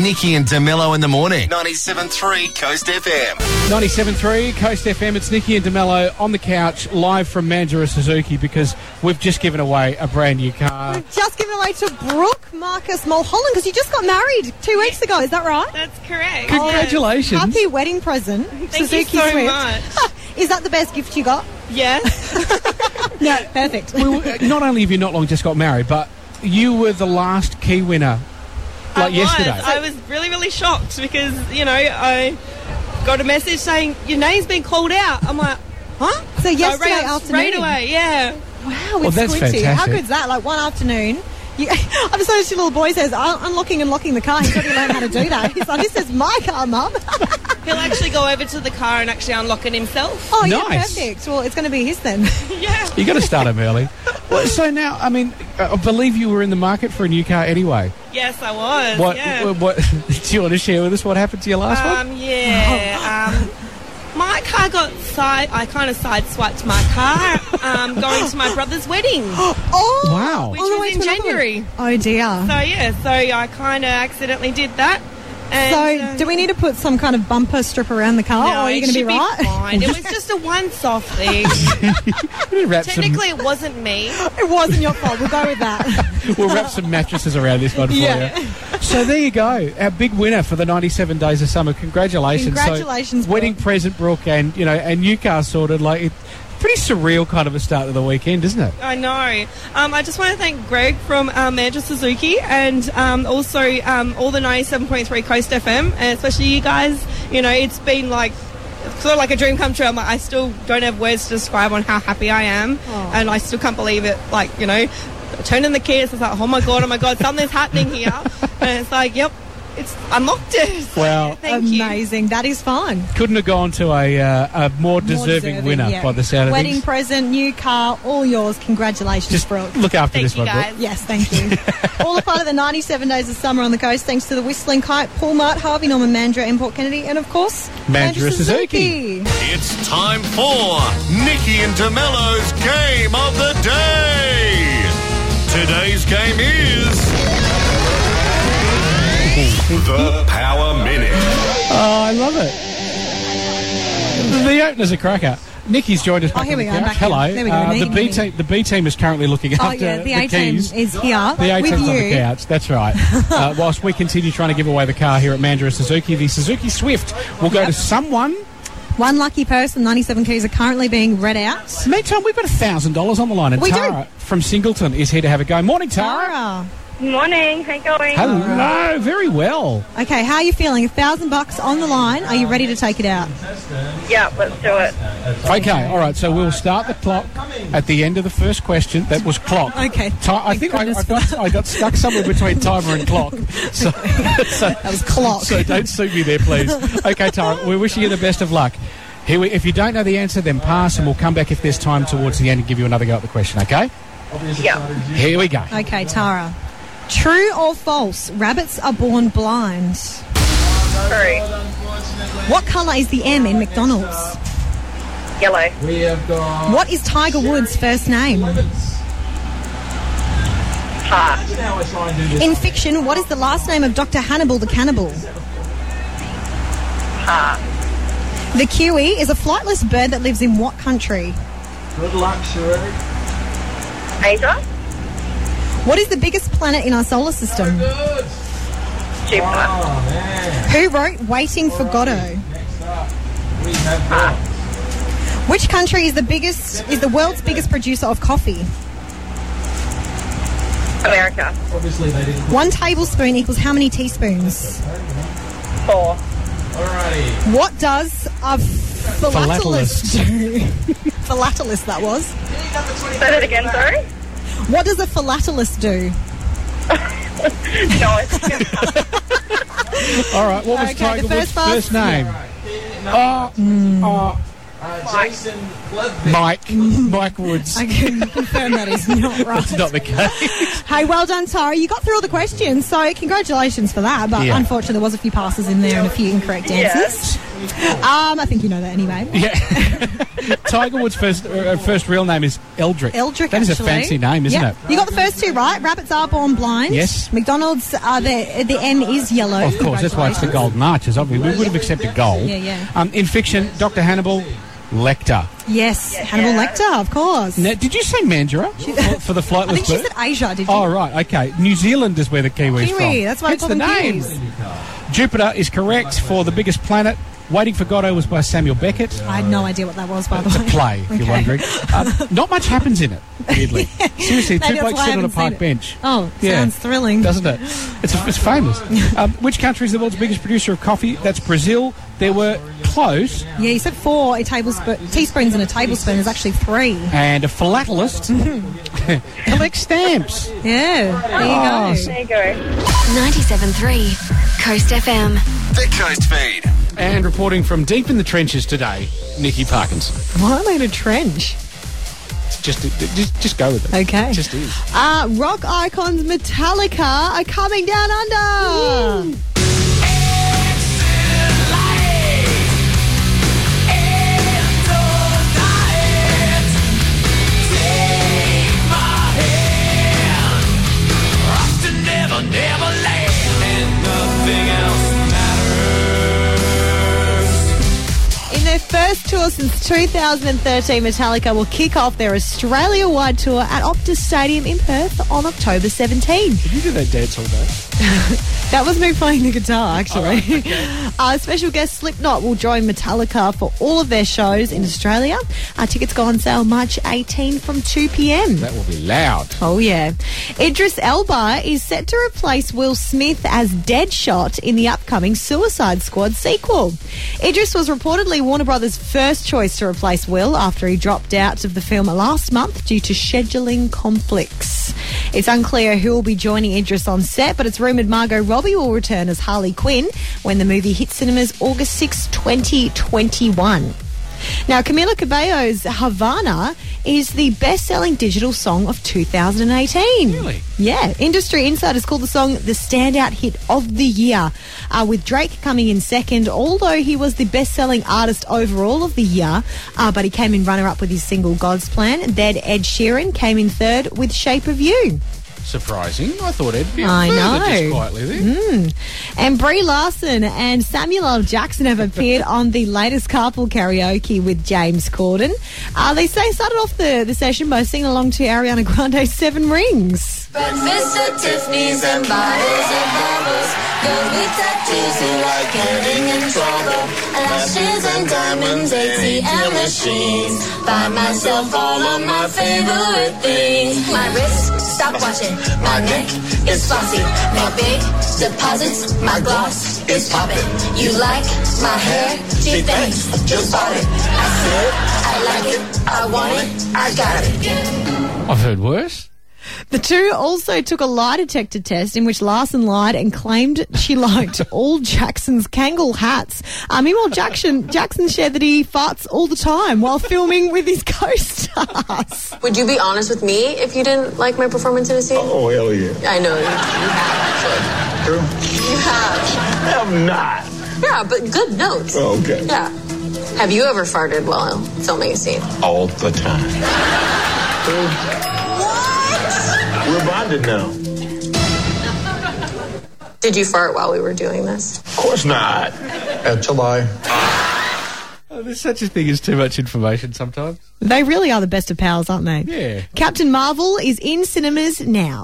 Nikki and DeMello in the morning. 97.3 Coast FM. 97.3 Coast FM. It's Nikki and DeMello on the couch, live from Mandurah Suzuki, because we've just given away a brand new car. We've just given away to Brooke Marcus Mulholland, because you just got married 2 weeks ago. Is that right? That's correct. Congratulations. Happy wedding present. Thank Suzuki you so Swift. much. Is that the best gift you got? Yes. No, perfect. Not only have you not long just got married, but you were the last key winner yesterday. I was really, really shocked because, I got a message saying, your name's been called out. I'm like, huh? So yesterday afternoon? Straight away, yeah. Wow, Well, that's Squinty. fantastic. How good's that? Like one afternoon. I'm so your little boy says, unlocking and locking the car. He's got to learn how to do that. He's like, this is my car, Mum. He'll actually go over to the car and actually unlock it himself. Oh, yeah, Nice. perfect. Well, it's going to be his then. Yeah. You got to start him early. Well, so now, I believe you were in the market for a new car anyway. Yes, I was. What do you want to share with us? What happened to your last one? Yeah. My car got I kind of sideswiped my car going to my brother's wedding. Oh, Wow. Which all the way was in to another January. one. Oh, dear. So I kind of accidentally did that. And, So, do we need to put some kind of bumper strip around the car, or are you going to be right? Fine. It was just a once-off thing. Technically, it wasn't me. It wasn't your fault. We'll go with that. We'll wrap some mattresses around this one for Yeah. you. So there you go, our big winner for the 97 Days of Summer. Congratulations! Congratulations, so, wedding Brooke. present, Brooke, and and new car sorted. It's pretty surreal kind of a start to the weekend, isn't it? I know. I just want to thank Greg from Mandurah Suzuki and also all the 97.3 Coast FM, and especially you guys. It's been sort of like a dream come true. I still don't have words to describe on how happy I am, and I still can't believe it. Turning the keys, it's like, oh my god, something's happening here, and it's like, yep, it's unlocked it. Wow. Thank you. Amazing. That is fun. Couldn't have gone to a more deserving winner yeah. by the sound of Wedding things. present, new car, all yours. Congratulations, Just Brooke. look after Thank this you, one, guys. Brooke. Yes, thank you. All a part of the 97 Days of Summer on the Coast, thanks to the Whistling Kite, Paul Mart, Harvey Norman, Mandurah, and Port Kennedy, and of course, Mandurah Suzuki. It's time for Nikki and DeMello's Game of the Day. Today's game is the Power Minute. Oh, I love it. The opener's a cracker. Nikki's joined us back here on we the go, couch. back here. Hello. There we go. The B team is currently looking Oh, after yeah, the the A-team keys. is here The with A-team's on the you. couch. That's right. Whilst we continue trying to give away the car here at Mandurah Suzuki, the Suzuki Swift will go to someone. One lucky person, 97 keys are currently being read out. Meantime, we've got $1,000 on the line, and We do. Tara from Singleton is here to have a go. Morning, Tara. Tara. Morning, how you going? Hello. Very well. Okay, how are you feeling? $1,000 on the line. Are you ready to take it out? Yeah, let's do it. Okay, all right, so we'll start the clock at the end of the first question. That was clock. Okay. I think I got stuck somewhere between timer and clock. So that was clock. So don't sue me there, please. Okay, Tara, we're wishing you the best of luck. If you don't know the answer, then pass, and we'll come back if there's time towards the end and give you another go at the question, okay? Yeah. Here we go. Okay, Tara. True or false? Rabbits are born blind. True. What colour is the M in McDonald's? Yellow. What is Tiger Woods' first name? Pass. In fiction, what is the last name of Dr. Hannibal the Cannibal? Pass. The kiwi is a flightless bird that lives in what country? Good luck, Sheree. Asia. What is the biggest planet in our solar system? Jupiter. Who wrote Waiting for Godot? Which country is the world's biggest producer of coffee? America. Obviously, they didn't. 1 tablespoon equals how many teaspoons? 4. Alrighty. What does a philatelist do? Philatelist, that was. Say that again, sorry? What does a philatelist do? No, it's All right, what was Okay, Tiger the Woods' first first name? Jason. Mike Woods. I can confirm that is not right. That's not the case. Hey, well done, Tara. You got through all the questions, so congratulations for that. But Yeah. unfortunately, there was a few passes in there and a few incorrect answers. I think you know that anyway. Yeah. Tiger Woods' first real name is Eldrick. Eldrick, That is a actually. fancy name, isn't it? You got the first two right. Rabbits are born blind. Yes. McDonald's, the N is yellow. Of course, that's why it's the Golden Arches. Obviously, we would have accepted gold. Yeah. In fiction, Dr. Hannibal Lecter. Yes, Hannibal Lecter, of course. Now, did you say Mandurah for the flightless I think she bird? said Asia, did you? Oh, right, okay. New Zealand is where the Kiwi's from. Kiwi, that's why I Hence call the them name. Kiwis. Jupiter is correct for the biggest planet. Waiting for Godot was by Samuel Beckett. I had no idea what that was, by the It's way. a play, if you're wondering. Not much happens in it, weirdly. Seriously, Maybe two that's blokes why I sit on a haven't seen park it. bench. Oh, Yeah. sounds thrilling. Doesn't it? It's famous. Which country is the world's biggest producer of coffee? That's Brazil. There were close. Yeah, you said 4 teaspoons in a tablespoon. There's actually 3. And a philatelist collects stamps. Yeah, there you Oh, go. There you go. 97.3 Coast FM. The Coast Feed. And reporting from deep in the trenches today, Nikki Parkinson. Why am I in a trench? Just go with it. Okay. It just is. Rock icons Metallica are coming down under. In their first tour since 2013, Metallica will kick off their Australia-wide tour at Optus Stadium in Perth on October 17. Did you do that dance all day? That was me playing the guitar, actually. Special guest Slipknot will join Metallica for all of their shows in Australia. Tickets go on sale March 18 from 2 p.m. That will be loud. Oh, yeah. Idris Elba is set to replace Will Smith as Deadshot in the upcoming Suicide Squad sequel. Idris was reportedly Warner Brothers' first choice to replace Will after he dropped out of the film last month due to scheduling conflicts. It's unclear who will be joining Idris on set, but it's rumoured Margot Robbie will return as Harley Quinn when the movie hits cinemas August 6, 2021. Now, Camila Cabello's Havana is the best-selling digital song of 2018. Really? Yeah. Industry insiders call the song the standout hit of the year, with Drake coming in second, although he was the best-selling artist overall of the year, but he came in runner-up with his single God's Plan. Then Ed Sheeran came in third with Shape of You. Surprising. I thought Ed be I further know. just quietly there. And Brie Larson and Samuel L. Jackson have appeared on the latest carpool karaoke with James Corden. They started off the session by singing along to Ariana Grande's 7 Rings. Breakfast at Tiffany's and bottles of bubbles. Girls with tattoos who like getting in trouble. Lashes and diamonds, ATM machines. Buy myself all of my favorite things. My wrist, stop watching. My neck is flossy. My big deposits, my gloss is popping. You like my hair? Gee, thanks, just bought it. I said, I like it, I want it, I got it. I've heard worse. The two also took a lie detector test in which Larson lied and claimed she liked all Jackson's Kangol hats. Meanwhile, Jackson shared that he farts all the time while filming with his co-stars. Would you be honest with me if you didn't like my performance in a scene? Oh, hell yeah. I know you have, True? actually. You have. I'm not. Yeah, but good notes. Oh, okay. Yeah. Have you ever farted while filming a scene? All the time. We're bonded now. Did you fart while we were doing this? Of course not. July. Oh, there's such a thing as too much information sometimes. They really are the best of pals, aren't they? Yeah. Captain Marvel is in cinemas now.